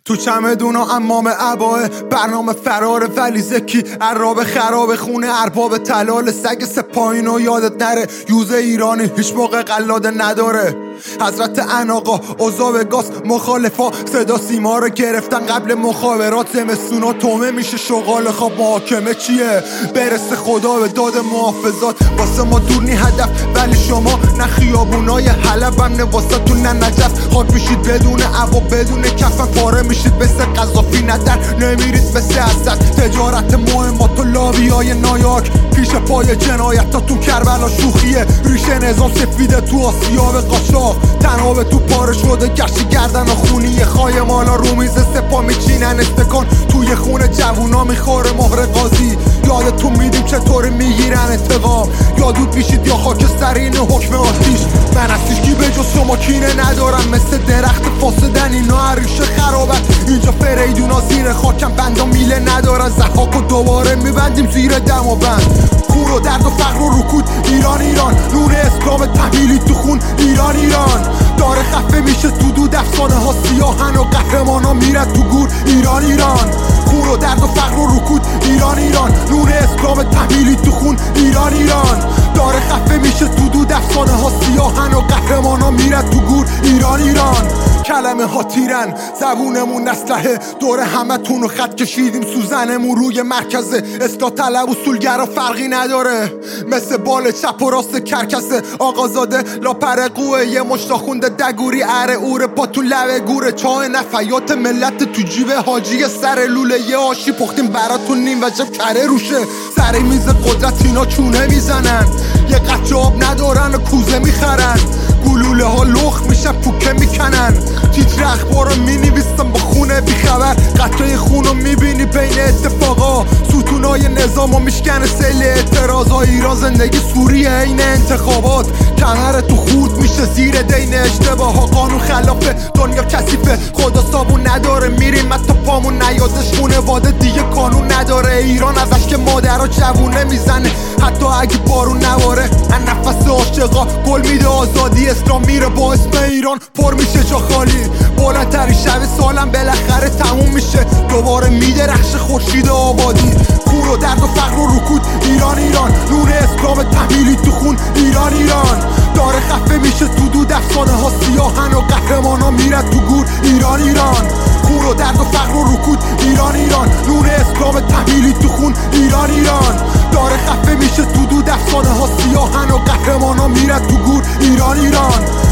تو چمدون و امام عباه برنامه فرار ولی زکی عراب خراب خونه ارباب تلال سگ سپاهین و یادت نره یوز ایرانی هیچ موقع قلاده نداره. حضرت اناقا اوضاع گاز مخالفا صدا سیما رو گرفتن قبل مخابرات زمستونا تومه میشه شغال خواب محاکمه چیه برسه خدا به داد محافظات واسه ما دور نی هدف ولی شما نه خیابونای حلب هم نه واسه تو نه نجف خاک میشید بدون عبا بدون کفن پاره میشید مثل قذافی ندر نمیرید مثل عزت تجارت مهمات و لابیای نایاک پیش پای جنایتاتون کربلا شوخیه ریشه نظام سفیده تو آسیاب قاچاق تنها به تو پاره شده گشتی گردن و خونی خای مالا رو میز سپا میچینن استکان توی خونه جوونا میخوره مهر قاضی یادتون میدیم چطوری میگیرن انتقام یادود میشید یا خاکسترین حکم آتیش من از هیچکی به جز شما کینه ندارم مثل درخت فاسدن اینا عریشه خرابت اینجا فریدونا زیر خاکم بندا میله ندارن زحاک و دوباره میبندیم زیر دم و بند کور و درد و فقر و رکود ایران ایران نور اسلام تحمیلی تو خون ایران ایران داره خفه میشه تو دود افسانه ها سیاهن و قهرمان ها میرد تو گور ایران ایران کور و درد و فقر و رکود ایران ایران نور اسلام تحمیلی تو خون ایران ایران داره خفه میشه تو دود افسانه ها سیاهن و قهرمان ها میرد تو گور ایران ایران کلمه ها تیرن زبونمون اسلحه دور همه تون رو خط کشیدیم سوزنمون روی مرکزه اصلاح طلب اصولگرا فرقی نداره مثل بال چپ و راست کرکسه آقازاده لاپر قوه یه مشتا خونده دگوری اره اوره پا تو لبه گوره چاه نفیات ملت تو جیب حاجی سر لوله یه آشی پختیم براتون نیم وجب کره روشه سر میز قدرت اینا چونه میزنن یه قطع آب ندارن و کوزه میخرن گلوله ها لخت میشن پوکه میکنن تیتر اخبار رو مینویستم با خونه بیخبر قطعه خون رو میبینی بین اتفاقا ستونای نظام و میشکنه سیل اعتراض ها ایران زندگی سوریه این انتخابات کمر تو خورد میشه زیر دین اشتباه ها قانون خلافه دنیا کثیفه خدا صابون نداره میریم حتی پامون نیادش خونواده دیگه قانون نداره ایران ازش که مادرها جوونه میزنه حتی اگه بارون نباره ان نفس عاشقا گل میده آزادی اسلام میره با اسم ایران پر میشه جا خالی بلندترین شب سالم بالاخره تموم میشه دوباره میدرخش خورشید آبادی کور و درد و فقر و رکود ایران ایران نور اسلام تحمیلی تو خون ایران ایران داره خفه میشه تو دود افسانه ها سیاهن و قهرمان ها میرد تو گور ایران ایران کور و درد و فقر و رکود ایران ایران نور اسلام تحمیلی تو خون ایران ایران داره خفه میشه تو دود افسانه ها سیاهن و قهرمان ها میرد تو گور ایران ایران